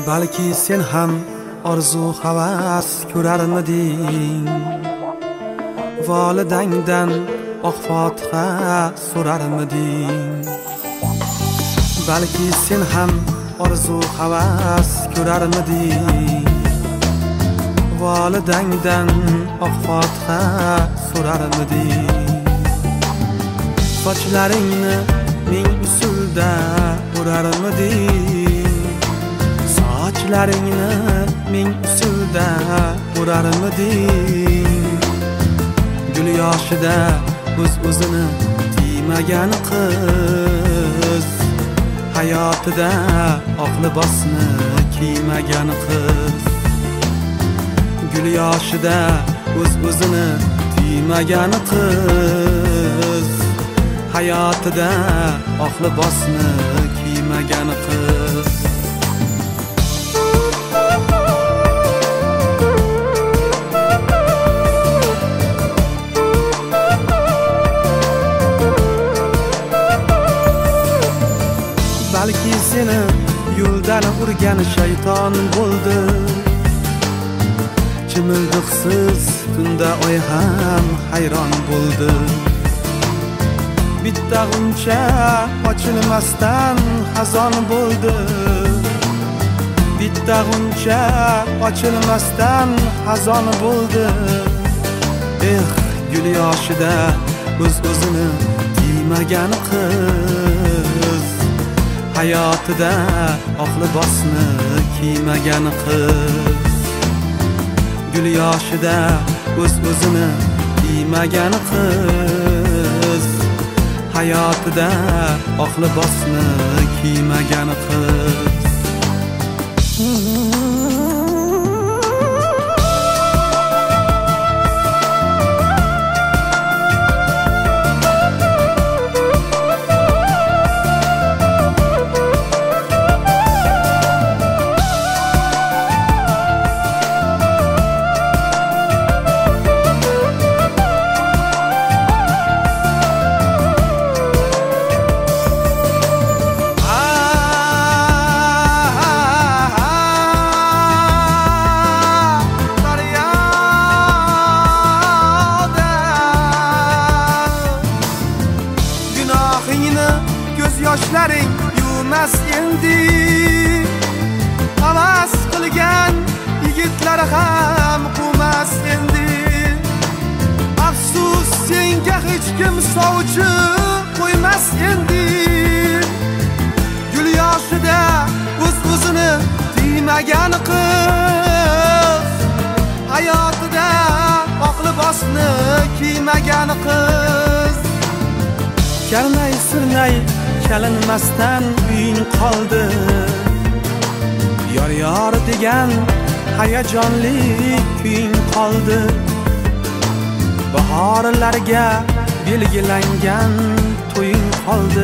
balki sen ham orzu havas ko'rarmiding, volidangdan oq fotiha so'rarmiding. Balki sen ham orzu havas ko'rarmiding, volidangdan oq fotiha so'rarmiding. Sochlaringni ming usulda o'rarmiding, sochlaringni ming usulda o'rarmiding. Gul yoshida o'z-o'zini tiymagan qiz, hayotida oq libosni kiymagan qiz. Gul yoshida o'z-o'zini tiymagan qiz, hayotida oq libosni kiymagan qiz. Balki seni yo'ldan urgan shayton bo'ldi, chimildiqsiz tunda oy ham hayron bo'ldi. Bitta g'uncha ochilmasdan xazon bo'ldi, bitta g'uncha ochilmasdan xazon bo'ldi. Gul yoshida o'z-o'zini tiymagan qiz, hayotida oq libosni kiymagan qiz. Gul yoshida o'z-o'zini tiymagan qiz, hayotida oq libosni kiymagan qiz. Göz yoshlaring yumas endi, havas qilgan yigitlar ham qumas endi. Afsus, senga hech kim sovchi qo'ymas endi. Gul yoshida o'z-o'zini tiymagan qiz, hayotida oq libosni kiymagan qiz. Karnay sirnay chalinmasdan uying qoldi, yor degan hayajonli kuying qoldi. Bahorlarga belgilangan to'ying qoldi,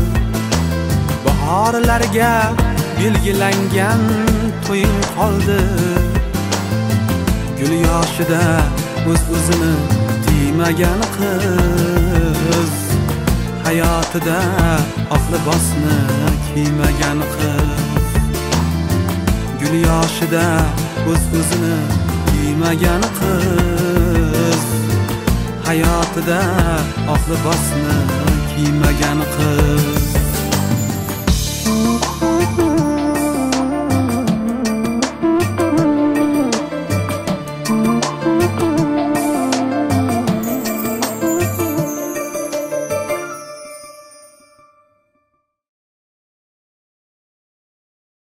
bahorlarga belgilangan to'ying qoldi. Gul yoshida o'z-o'zini tiymagan qiz, hayotida oq libosni kiymagan qiz. Gul yoshida o'z-o'zini tiymagan qiz, hayotida oq libosni kiymagan qiz.